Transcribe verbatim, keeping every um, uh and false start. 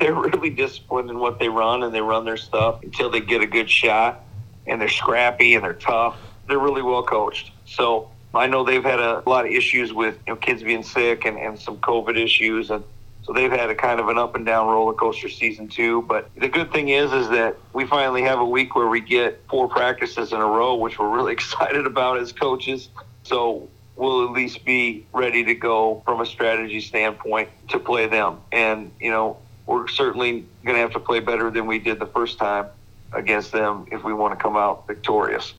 they're really disciplined in what they run, and they run their stuff until they get a good shot, and they're scrappy and they're tough. They're really well coached. So I know they've had a lot of issues with, you know, kids being sick and, and some COVID issues, and so they've had a kind of an up and down roller coaster season too. But the good thing is, is that we finally have a week where we get four practices in a row, which we're really excited about as coaches. So we'll at least be ready to go from a strategy standpoint to play them. And, you know, we're certainly going to have to play better than we did the first time against them if we want to come out victorious.